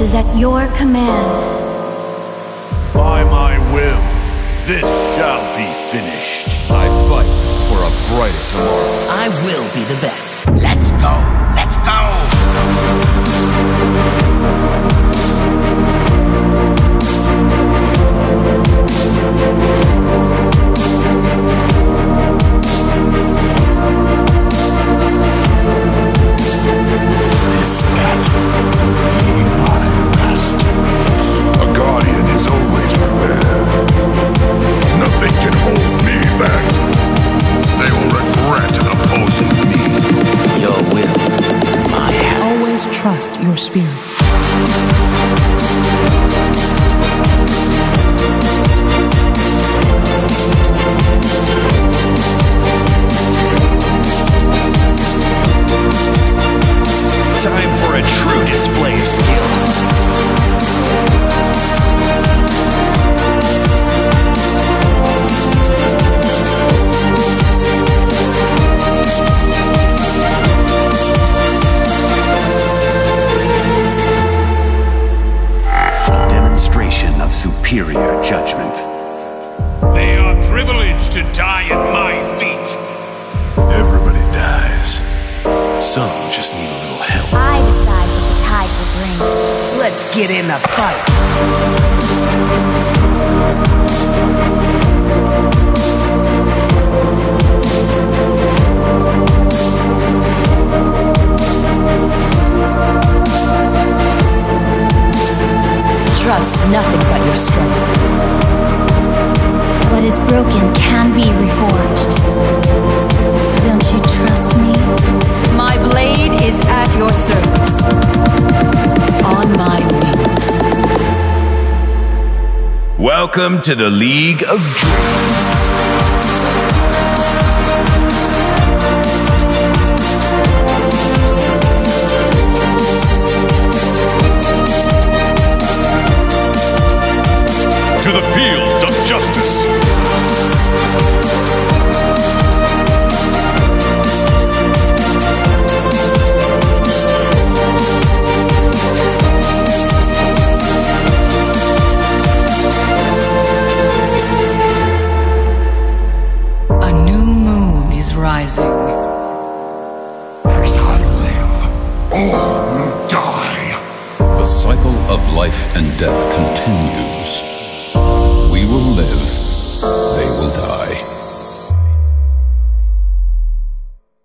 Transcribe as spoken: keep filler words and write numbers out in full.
is at your command. By my will, this shall be finished. I fight for a brighter tomorrow. I will be the best. Let's go! Let's go! This battle will be my masterpiece. A guardian is always prepared. Nothing can hold me back. They will regret opposing me. Your will, my hands. Always trust your spirit. Time for a true display of skill. A demonstration of superior judgment. They are privileged to die at my feet. Everybody dies. Some just need a little help. I decide what the tide will bring. Let's get in the fight. Trust nothing but your strength. What is broken can be reforged. Don't you trust me? My blade is at your service. On my wings. Welcome to the League of Dreams. To the fields of justice. A new moon is rising. As I live, all will die. The cycle of life and death continues. We will live, they